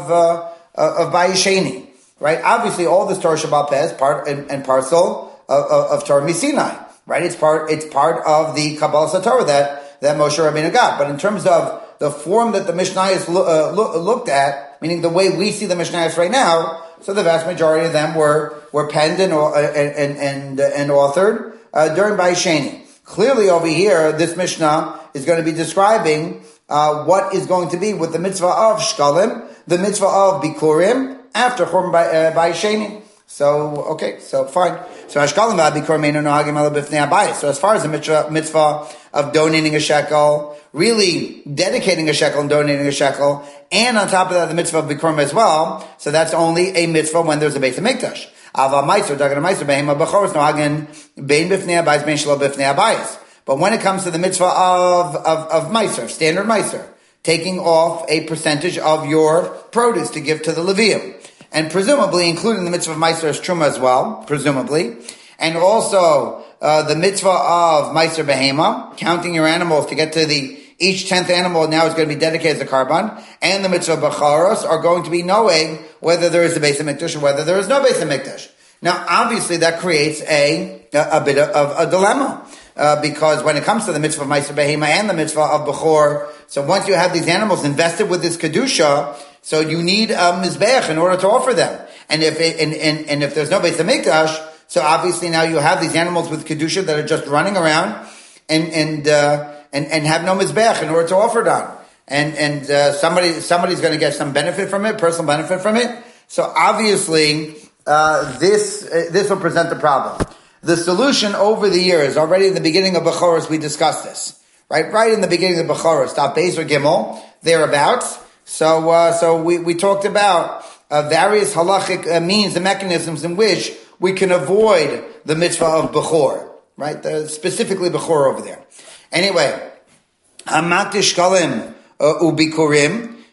A: uh, of Bayesheni, right? Obviously, all this Torah Sheba'al Peh is part and, and parcel of, of, of Torah Misinai. Right, it's part it's part of the Kabbalah Satorah that that Moshe Rabbeinu got. But in terms of the form that the Mishnayos lo, uh, lo, looked at, meaning the way we see the Mishnayos right now, so the vast majority of them were were penned and and and and authored uh, during Bayesheni. Clearly, over here, this Mishnah is going to be describing uh, what is going to be with the mitzvah of Shkalim, the mitzvah of Bikurim after Churban Bayesheni. So, okay, so fine. So, Ashkalim v'abikurim einu nohagim ala b'fnei habayis. So, as far as the mitzvah, mitzvah of donating a shekel, really dedicating a shekel and donating a shekel, and on top of that, the mitzvah of bikurim as well. So, that's only a mitzvah when there's a Beis HaMikdash. Ava meiser, dagan meiser, behema b'choros nohagim bein b'fnei habayis, bein shelo b'fnei habayis. But when it comes to the mitzvah of, of, of meiser, standard meiser, taking off a percentage of your produce to give to the Levium, and presumably including the mitzvah of Meiser Truma as well, presumably, and also uh, the mitzvah of Meiser Behema, counting your animals to get to the each tenth animal now is going to be dedicated as a karban, and the mitzvah of Bacharos are going to be knowing whether there is a Beis HaMikdash or whether there is no Beis HaMikdash. Now, obviously, that creates a a, a bit of, of a dilemma. Uh, because when it comes to the mitzvah of Meiser Behema and the mitzvah of Bechor, so once you have these animals invested with this Kedusha, so you need a Mizbeach in order to offer them. And if it, and, and, and if there's no Beis HaMikdash, so obviously now you have these animals with Kedusha that are just running around and, and, uh, and, and have no Mizbeach in order to offer it on. And, and, uh, somebody, somebody's going to get some benefit from it, personal benefit from it. So obviously, uh, this, uh, this will present a problem. The solution over the years, already in the beginning of Bechoros, we discussed this. Right? Right in the beginning of Bechoros, Daf Beis or Gimel, thereabouts. So, uh, so we, we talked about, uh, various halachic uh, means and mechanisms in which we can avoid the mitzvah of Bechor. Right? The, specifically Bechor over there. Anyway, Amat Shkalim Ubikurim.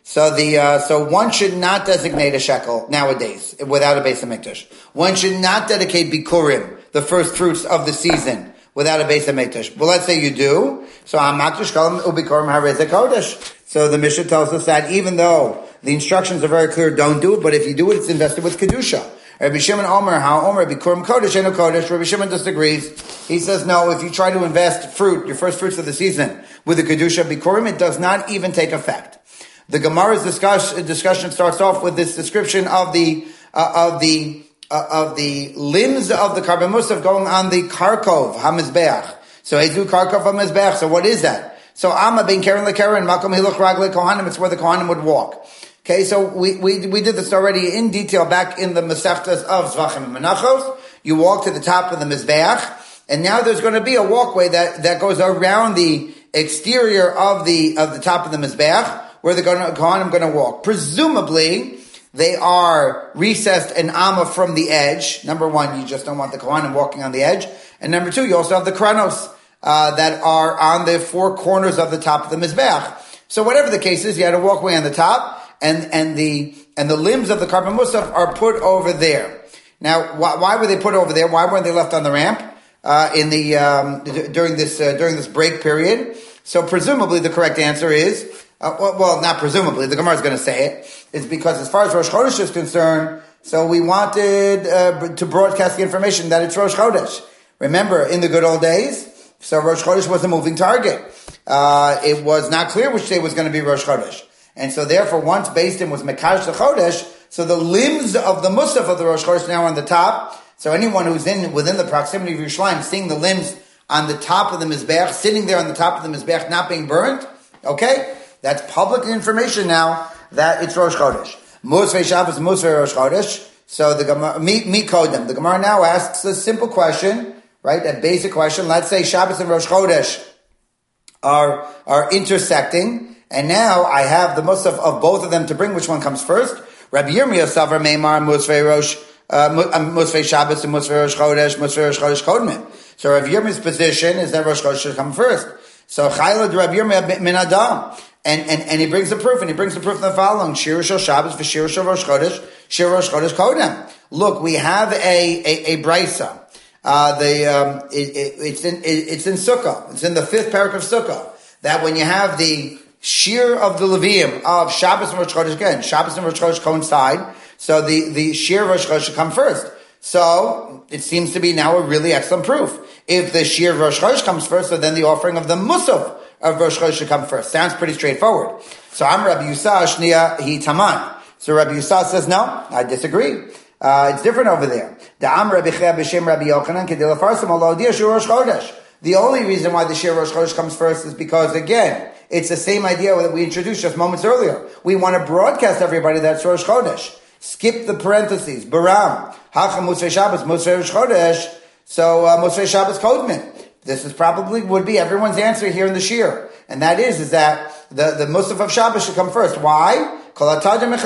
A: So the uh, so one should not designate a shekel nowadays without a Beis HaMikdash. One should not dedicate bikurim, the first fruits of the season, without a Beis HaMikdash. But let's say you do. So Hamakdash Kalam Ubikurim Hareze Kodesh. So the Mishnah tells us that even though the instructions are very clear, don't do it. But if you do it, it's invested with kedusha. Rabbi Shimon Omer, how Omer bikurim kodesh eno kodesh. Rabbi Shimon disagrees. He says no. If you try to invest fruit, your first fruits of the season, with the kedusha bikurim, it does not even take effect. The Gemara's discuss, discussion starts off with this description of the uh, of the uh, of the limbs of the Karban Musaf going on the Karkov Hamizbeach. So Ezu Karkov Hamizbeach. So what is that? So Amma ben Karen lekaren Makom Hiluch Ragle Kohanim. It's where the Kohanim would walk. Okay, so we we we did this already in detail back in the Masechtas of Zvachim and Menachos. You walk to the top of the Mizbeach, and now there's going to be a walkway that that goes around the exterior of the of the top of the Mizbeach, where the Kohanim going to walk. Presumably, they are recessed an amma from the edge. Number one, you just don't want the Kohanim walking on the edge. And number two, you also have the Kranos uh, that are on the four corners of the top of the Mizbeach. So whatever the case is, you had a walkway on the top, and, and the and the limbs of the Karban Musaf are put over there. Now, why, why were they put over there? Why weren't they left on the ramp uh, in the um, d- during this uh, during this break period? So presumably, the correct answer is. Uh, well, well, not presumably, the Gemara is going to say it. It's because as far as Rosh Chodesh is concerned, so we wanted uh, to broadcast the information that it's Rosh Chodesh. Remember, in the good old days, so Rosh Chodesh was a moving target. Uh, it was not clear which day was going to be Rosh Chodesh. And so therefore, once Beis Din was Mekadosh the Chodesh, so the limbs of the Musaf of the Rosh Chodesh now are on the top. So anyone who's in within the proximity of Yerushalayim, seeing the limbs on the top of the Mizbeach, sitting there on the top of the Mizbeach, not being burnt, okay? That's public information now that it's Rosh Chodesh. Musvei Shabbos, Musvei Rosh Chodesh. So the Gemara, mi, mi kodem. The Gemara now asks a simple question, right? A basic question. Let's say Shabbos and Rosh Chodesh are, are intersecting. And now I have the Musaf of both of them to bring. Which one comes first? Rabbi Yirmiyah Savar Meimar, Musvei Rosh, uh, Musvei Shabbos and Musvei Rosh Chodesh, Musvei Rosh Chodesh Kodmim. So Rabbi Yirmiyah's position is that Rosh Chodesh should come first. So Chayla Rabbi Yirmiyah min Adam. And, and, and he brings the proof, and he brings the proof in the following. Shir Shel Shabbos v'Shir Shel Rosh Chodesh, Shir Rosh Chodesh Kodem. Look, we have a, a, a brisa. Uh, the, um, it, it, it's in, it, it's in Sukkah. It's in the fifth parak of Sukkah. That when you have the Shir of the Levium of Shabbos and Rosh Chodesh, again, Shabbos and Rosh Chodesh coincide. So the, the Shir Rosh Chodesh should come first. So it seems to be now a really excellent proof. If the Shir Rosh Chodesh comes first, so then the offering of the Musaf of Rosh Chodesh should come first. Sounds pretty straightforward. So I'm Rabbi Yusah, Shniya, he Taman. So Rabbi Yusah says, no, I disagree. Uh, it's different over there. The Am Rabbi Chia b'Shem Rabbi Yochanan kedila farsim Allah Odia Shir Rosh Chodesh. The only reason why the Shir Rosh Chodesh comes first is because, again, it's the same idea that we introduced just moments earlier. We want to broadcast everybody that's Rosh Chodesh. Skip the parentheses. Baram. Hacha Musvei Shabbos, Musvei Rosh Chodesh. So, uh, Musvei Shabbos Kodmin. This is probably would be everyone's answer here in the Shir. And that is, is that the, the Musaf of Shabbos should come first. Why? Right?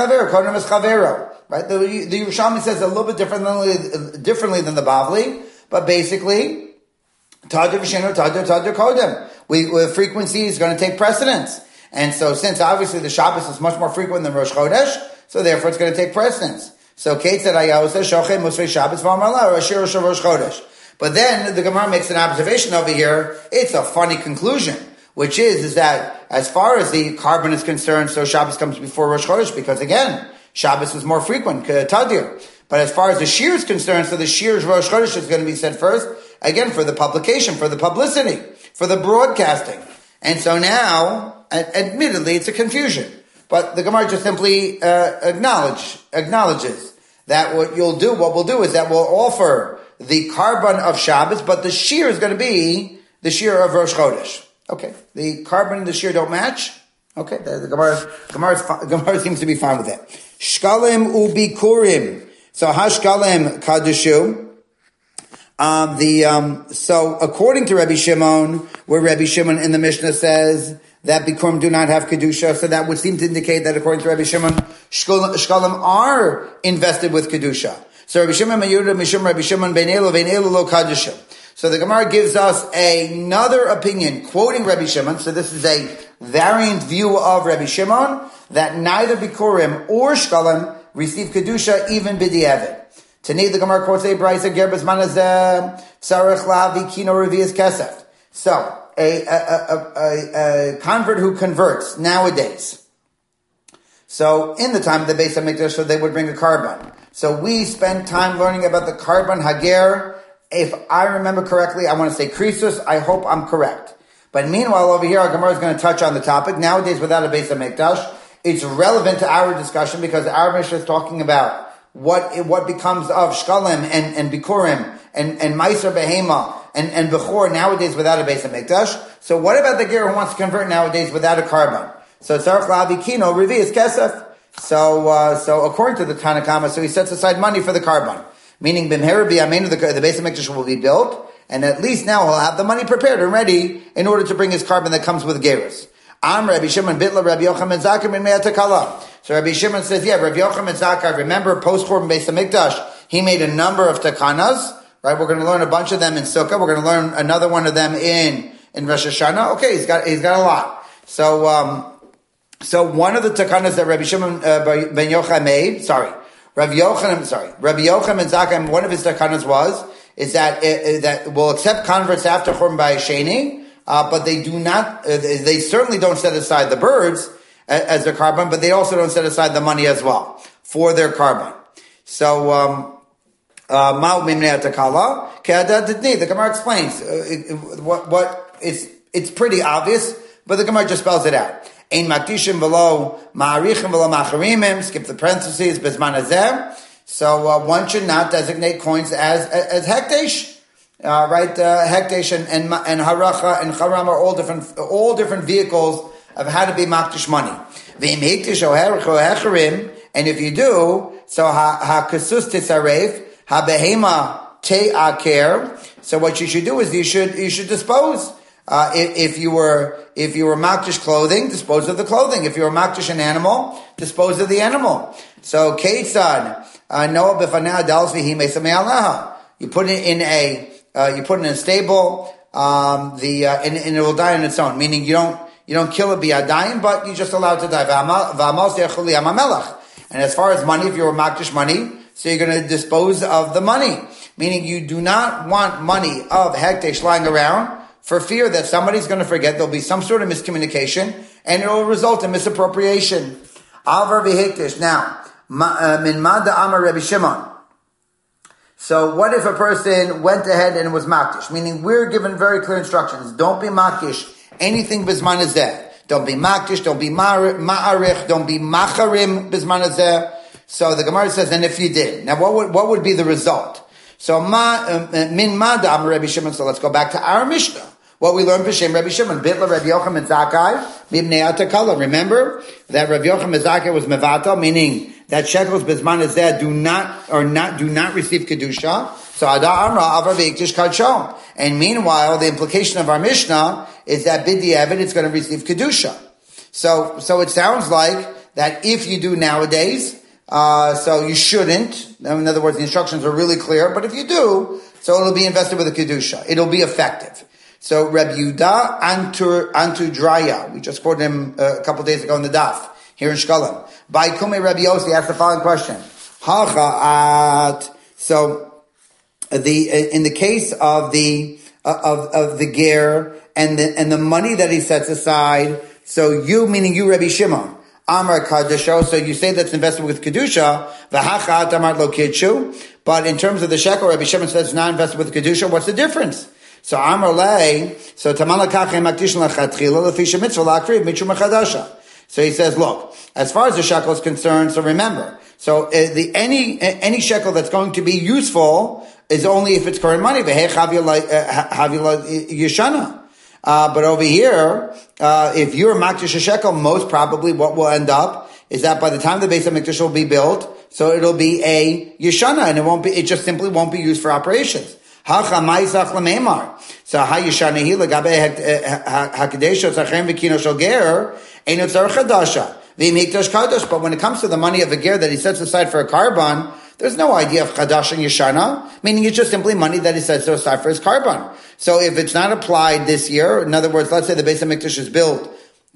A: The, the Yerushalmi says a little bit differently, differently than the Bavli, but basically, Tadir V'Shenu, Tadir, Tadir Kodem. We, the frequency is going to take precedence. And so since obviously the Shabbos is much more frequent than Rosh Chodesh, so therefore it's going to take precedence. So Kate said, Ayahusa, Shochem, Musvei Shabbos, V'Amala, Rosh Rosh Chodesh. But then the Gemara makes an observation over here. It's a funny conclusion, which is, is that as far as the carbon is concerned, so Shabbos comes before Rosh Chodesh, because again, Shabbos is more frequent, Tadir. But as far as the Shir is concerned, so the Shir's Rosh Chodesh is going to be said first, again, for the publication, for the publicity, for the broadcasting. And so now, admittedly, it's a confusion. But the Gemara just simply uh, acknowledge, acknowledges that what you'll do, what we'll do is that we'll offer the carbon of Shabbos, but the Shir is going to be the Shir of Rosh Chodesh. Okay, the carbon and the Shir don't match. Okay, the, the Gemara, Gemara, Gemara seems to be fine with that. Shkalim ubikurim. So hashkalim kadushu. Um, the um, so according to Rabbi Shimon, where Rabbi Shimon in the Mishnah says that bikurim do not have kedusha, so that would seem to indicate that according to Rabbi Shimon, shkalim are invested with kedusha. So Rabbi Shimon Mayuda Mishum Rabbi Shimon Ben Elo Ben Elo Lo Kadusha. So the Gemara gives us another opinion, quoting Rabbi Shimon. So this is a variant view of Rabbi Shimon that neither Bikurim or Shkalim receive Kedusha even B'di'evet. Tani, the Gemara quotes a Brisa, Ger B'zman Hazeh, Sarech Lavi Kino Revi'ez Kesef. So, a, a, a, a, a convert who converts nowadays. So, in the time of the Beis HaMikdash, so they would bring a carbon. So, we spend time learning about the carbon Hager. If I remember correctly, I want to say Krisus. I hope I'm correct. But meanwhile, over here, our Gemara is going to touch on the topic. Nowadays, without a Beis HaMikdash, it's relevant to our discussion because our Mishnah is talking about what what becomes of Shkalim and, and Bikurim and, and Meiser Behema and, and Bechor nowadays without a Beis HaMikdash. So what about the Ger who wants to convert nowadays without a carbon? So Tzarech La'avi Kino Revi'ez Kesef. So uh, so according to the Tanakama, so he sets aside money for the carbon. Meaning B'mher B'yameinu, the, the Beis HaMikdash will be built, and at least now he'll have the money prepared and ready in order to bring his carbon that comes with Gerus. Am Rabbi Shimon Bitla Rabbi Yochanan Zakar min Me'atakala. So Rabbi Shimon says, yeah, Rabbi Yochanan Zakar, remember post-Churban Beis HaMikdash, he made a number of takanas, right? We're going to learn a bunch of them in Sukkah. We're going to learn another one of them in, in Rosh Hashanah. Okay, he's got, he's got a lot. So, um, so one of the takanas that Rabbi Shimon uh, ben Yochai made, sorry, Rabbi Yochanan, sorry, Rabbi Yochanan Zakar, one of his takanas was, is that, uh, that we'll accept converts after Churban Bayesheni, Uh, but they do not, uh, they certainly don't set aside the birds as, as their carbon, but they also don't set aside the money as well for their carbon. So, um, uh, the Gemara explains, uh, what, what, it's, it's pretty obvious, but the Gemara just spells it out. Ein makdishim v'lo ma'arichim v'lo macharimim, skip the parentheses, bezman hazeh. So, uh, one should not designate coins as, as, as hekdesh. Uh, right, uh, Hekdesh and, and, and Haracha and Charam are all different, all different vehicles of how to be Makdish money. And if you do, so ha kasus tisaref, ha behema te'aker. So what you should do is you should, you should dispose. Uh, if, if you were, if you were Makdish clothing, dispose of the clothing. If you were Makdish an animal, dispose of the animal. So, Keitzad, Noah b'fanei adals v'hi mesamei alaha. You put it in a, Uh, you put it in a stable, um, the, uh, and, and it will die on its own. Meaning you don't, you don't kill it biyadayim, but you just allow it to die. And as far as money, if you're a makdish money, so you're going to dispose of the money. Meaning you do not want money of hekdesh lying around for fear that somebody's going to forget. There'll be some sort of miscommunication and it will result in misappropriation. Alvar v'hekdesh. Now, min mada amar Rabbi Shimon. So what if a person went ahead and was makdish? Meaning we're given very clear instructions. Don't be makdish. Anything bizman hazeh. Don't be makdish. Don't be ma'arich. Don't be macharim bizman hazeh. So the Gemara says, and if you did, now what would what would be the result? So ma min madam Rabbi Shimon. So let's go back to our Mishnah. What we learned b'shem Rabbi Shimon, bitla Rabbi Yochanan Zakkai mibnei atakala. Remember that Rabbi Yochanan Zakkai was mevata, meaning that shekels bizman hazeh do not or not do not receive kedusha. So ada amra avar veiktish kadshom. And meanwhile, the implication of our Mishnah is that b'di'evet it's going to receive kedusha. So so it sounds like that if you do nowadays, uh so you shouldn't. In other words, the instructions are really clear. But if you do, so it'll be invested with a kedusha. It'll be effective. So Reb Yehuda Antur Antudraya, we just quoted him uh, a couple of days ago in the daf here in Shkalim. By Kume Reb Yossi asked the following question: Hacha'at. So the in the case of the uh, of of the ger and the and the money that he sets aside. So you, meaning you, Rabbi Shimon, Amar Kadisho. So you say that's invested with kedusha. V'hacha'at Amar Lo Kidshu. But in terms of the shekel, Rabbi Shimon says it's not invested with kedusha. What's the difference? So Amar Lei, so Tamalakachem Makdish Lachatchila, Lefisha Mitzvah Lakriv, Mitru Mechadasha. So he says, look, as far as the shekel is concerned, so remember, so uh, the any uh, any shekel that's going to be useful is only if it's current money. Yeshana. Uh, but over here, uh, if you're Makdish a shekel, most probably what will end up is that by the time the Beis HaMikdash will be built, so it'll be a Yeshana, and it won't be, it just simply won't be used for operations. Hacha maizach lememar. So hayishanahi legabe hakadesha zachem v'kino shel ger eno tzarich chadasha v'imikdash kadosh. But when it comes to the money of a ger that he sets aside for a carbon, there's no idea of chadash and yeshana. Meaning it's just simply money that he sets aside for his carbon. So if it's not applied this year, in other words, let's say the Beis HaMikdash is built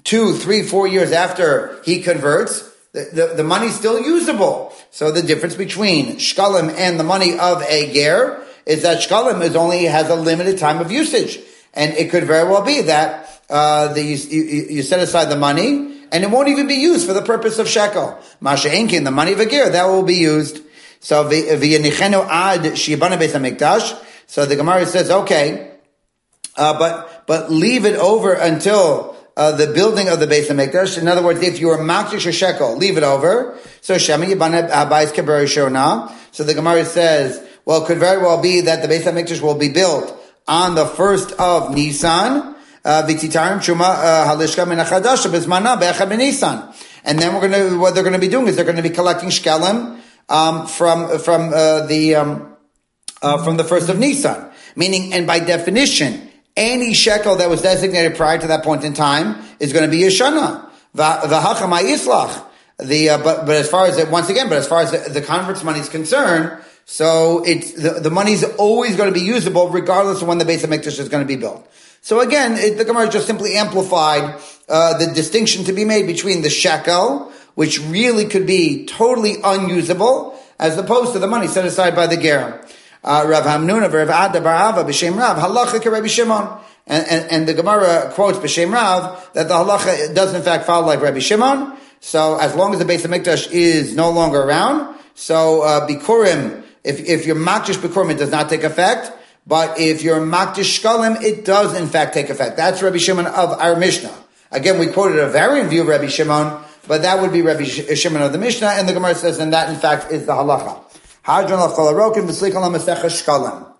A: two, three, four years after he converts, the, the, the money's still usable. So the difference between shkalim and the money of a ger is that shkalim is only has a limited time of usage. And it could very well be that uh, the, you, you set aside the money, and it won't even be used for the purpose of shekel. Masha Enkin, the money of a ger, that will be used. So v'yenichenu ad shibana beis hamikdash. So the Gemara says, okay, uh, but but leave it over until uh, the building of the Beis Hamikdash. In other words, if you are makdish or shekel, leave it over. So shema yibana habayis keber rishona. So the Gemara says, well, it could very well be that the Beis Hamikdash will be built on the first of Nisan. V'titarim truma halishka min hachadash bezmana be'echad b'Nisan. And then we're going to what they're going to be doing is they're going to be collecting shkelim um, from from uh, the um, uh, from the first of Nisan. Meaning, and by definition, any shekel that was designated prior to that point in time is going to be Yeshana. V'hachama yislach. The, uh, but, but as far as it, once again, but as far as the, the convert's money is concerned, so it's, the, the money is always going to be usable regardless of when the Beis Hamikdash is going to be built. So again, it, the Gemara just simply amplified, uh, the distinction to be made between the shekel, which really could be totally unusable, as opposed to the money set aside by the ger. Uh, Rav Hamnuna, Rav Ada Bar Ava, B'Shem Rav, halacha k'Rabbi Shimon. And, and, and the Gemara quotes B'Shem Rav that the halacha does in fact follow like Rabbi Shimon. So as long as the Beis Hamikdash is no longer around, so uh, Bikurim, if if you're makdish Bikurim, it does not take effect. But if you're makdish Shkalim, it does in fact take effect. That's Rabbi Shimon of our Mishnah. Again, we quoted a variant view of Rabbi Shimon, but that would be Rabbi Shimon of the Mishnah, and the Gemara says, and that in fact is the halacha. Hadron of Cholarokim, V'slikan la Masechah Shkalim.